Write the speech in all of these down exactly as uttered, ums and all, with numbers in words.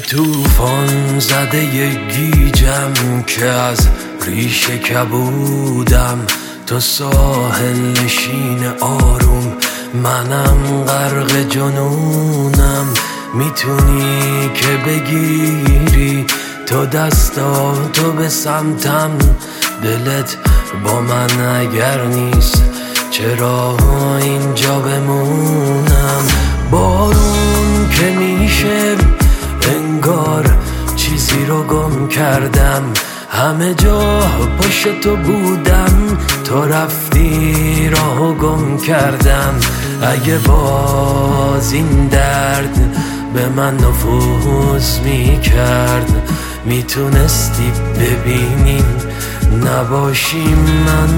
طوفان زده ی گیجم که از ریشه کبودم، تو ساحل نشین آروم، منم غرق جنونم. میتونی که بگیری تو دستاتو به سمتم، دلت با من اگر نیست چرا اینجا بمونم؟ بارون که میشه انگار چیزی رو گم کردم، همه جا پشت تو بودم، تو رفتی راهو گم کردم. اگه باز این درد به من نفوذ میکرد، میتونستی ببینی نباشی من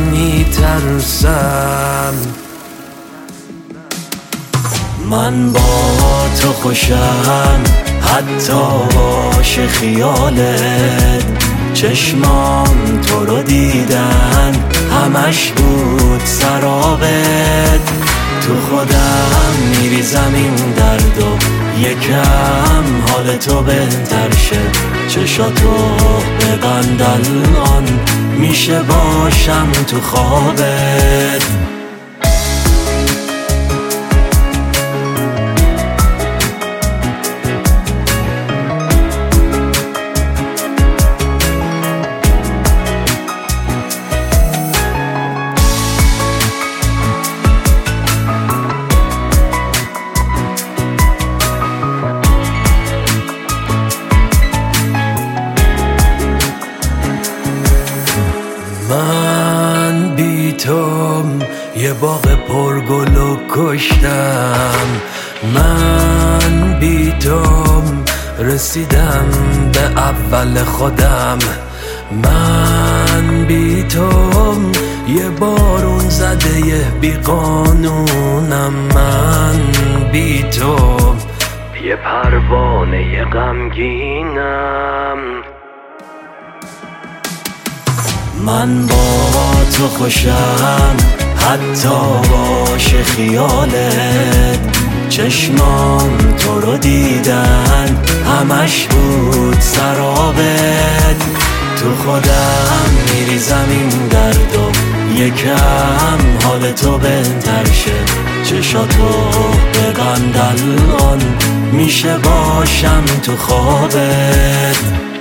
میترسم. من با تو خوشم حتی باشه خیالت، چشمام تو رو دیدن همش بود سرابت. تو خودم میریزم این درد و یکم حال تو بهتر شه، چشاتو ببند الان میشه باشم تو خوابت. من بی تو یه باغ پرگل و کشتم، من بی تو رسیدم به اول خودم، من بی تو یه بارون زده یه بی قانونم، من بی تو یه پروانه غمگینم. من با تو خوشم حتی باشه خیالت، چشمام تو رو دیدن همش بود سرابت. تو خودم میریزم این درد و یکم حال تو بهتر شه، چشاتو ببند الان میشه باشم تو خوابت.